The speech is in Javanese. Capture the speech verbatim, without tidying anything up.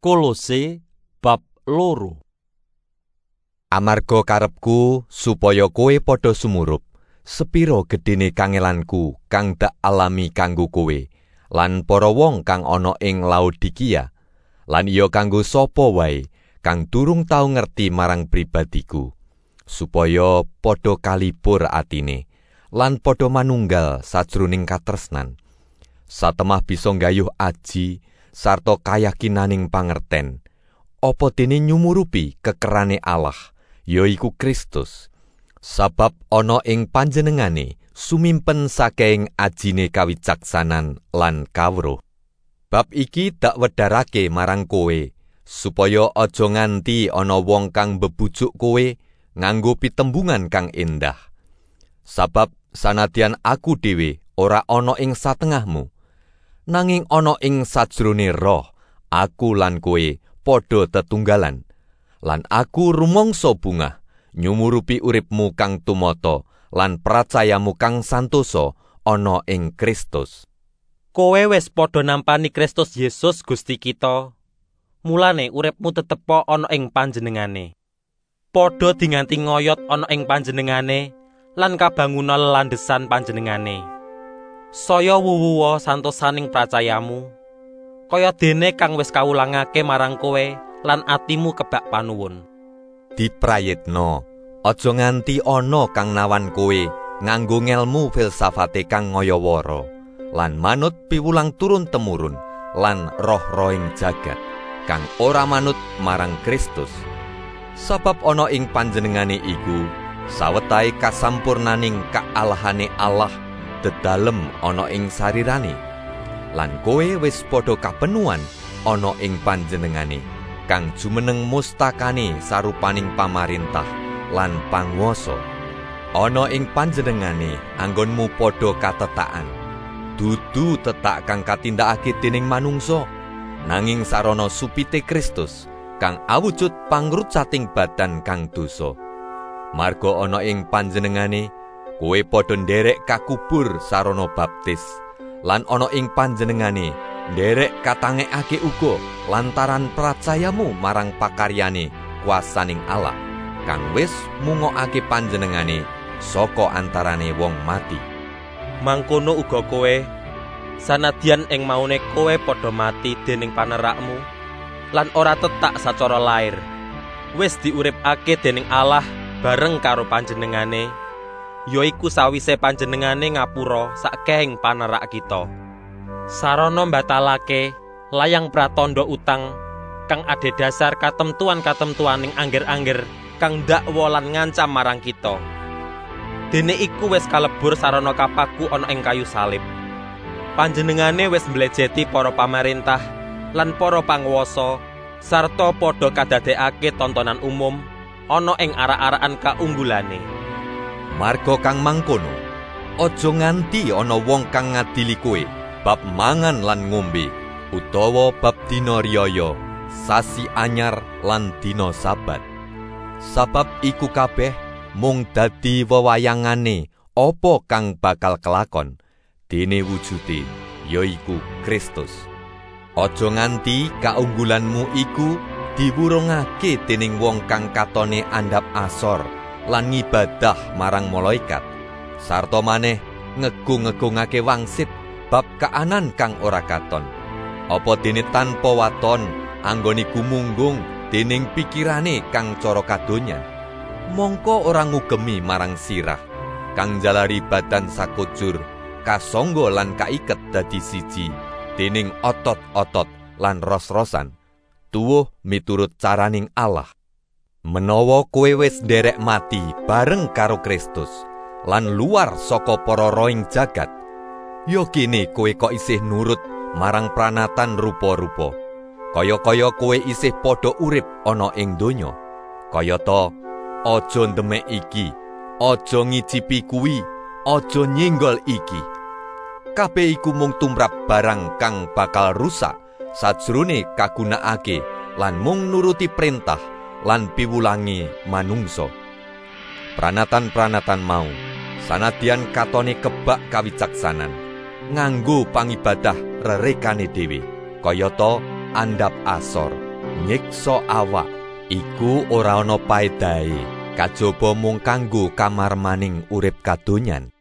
Kolose bab loro. Amarga karepku supaya kowe padha sumurup, sepira gedene kangelanku kang dak alami kanggo kowe, lan para wong kang ana ing Laodikia, lan iya kanggo sapa wae kang durung tau ngerti marang pribadiku, supaya padha kalipur atine, lan padha manunggal sajroning katresnan, satemah bisa nggayuh aji sarta kayakinaning pangerten, apa dene nyumurupi kekerane Allah, yaiku Kristus. Sabab ana ing panjenengane sumimpen saking ajine kawicaksanan lan kawruh. Bab iki dak wedharake marang kowe, supaya aja nganti ana wong kang bebujuk kowe nganggo pitembungan kang endah. Sabab sanadyan aku dhewe ora ana ing satengahmu, nanging ana ing sajrone roh, aku lan kowe padha tetunggalan, lan aku rumangsa bungah nyumurupi uripmu kang tumata lan pracayamu kang santosa ana ing Kristus. Kowe wis padha nampani Kristus Yesus Gusti kita, mulane uripmu tetepa ana ing panjenengane. Padha dinganti ngoyot ana ing panjenengane lan kabanguna lelandhesan panjenengane. Saya wuwuwa santosaning pracayamu, kaya dene kang wis kawulangake marang kowe lan atimu kebak panuwun. Diprayitna, aja nganti ana kang nawan kowe nganggo ngelmu filsafate kang ngayawara, lan manut piwulang turun-temurun lan roh-rohing jagat kang ora manut marang Kristus. Sabab ana ing panjenengane iku sawetahe kasampurnaning kaalahane Allah dedalem ana ing sarirane, lan kowe wis padha kapenuan ana ing panjenengane kang jumeneng mustakane sarupaning pamarintah lan panguwasa. Ana ing panjenengane anggonmu padha katetakan, dudu tetak kang katindakake dening manungsa, nanging sarana supite Kristus kang awujud pangrucating badan kang dosa. Marga ana ing panjenengane kowe padha nderek kakubur sarana baptis, lan ana ing panjenengane nderek katangekake uga lantaran pracayamu marang pakaryane kuasaning Allah kang wis mungokake panjenengane saka antarane wong mati. Mangkono uga kowe, sanadyan ing maune kowe padha mati dening panerakmu lan ora tetak sacara lair, wis diuripake dening Allah bareng karo panjenengane, yaiku sawise panjenengane ngapura sakehing panerak kita, sarana mbatalake layang pratandha utang kang adhedhasar katemtuan-katemtuaning angger-angger kang dakwa lan ngancam marang kita. Dene iku wis kalebur sarana kapaku ana ing kayu salib. Panjenengane wis mblejeti para pamarintah lan para panguwasa sarta padha kadadekake tontonan umum ana ing arak-arakan kaunggulane. Marga kang mangkono, aja nganti ana wong kang ngadili kowe bab mangan lan ngombe, utawa bab dina riyaya, sasi anyar lan dina sabat. Sabab iku kabeh mung dadi wewayangane apa kang bakal kelakon, dene wujude yaiku Kristus. Aja nganti kaunggulanmu iku diwurungake dening wong kang katone andhap asor lan ngibadah marang malaikat, sarta maneh ngegung-ngegungake wangsit bab kaanan kang ora katon, apa dene tanpa waton anggone gumunggung dening pikirane kang cara kadonyan, mongko ora ngugemi marang sirah kang jalari badan sakujur kasangga lan kaiket dadi siji dening otot-otot lan ros-rosan, tuwuh miturut caraning Allah. Menawa kowe wis nderek mati bareng karo Kristus lan luar saka para rohing jagat, ya kene kowe kok isih nurut marang pranatan rupa-rupa, kaya-kaya kowe isih padha urip ana ing donya. Kayata aja ndemek iki, aja ngicipi kuwi, aja nyenggol iki. Kabeh iku mung tumrap barang kang bakal rusak sajrone kagunakake lan mung nuruti perintah lan piwulangi manungsa. Pranatan-pranatan mau sanadyan katone kebak kawicaksanan, nganggo pangibadah rerekane dhewe, kayata andhap asor, nyiksa awak iku ora ana paedahe, kajaba mung kanggo kamarmaning urip kadonyan.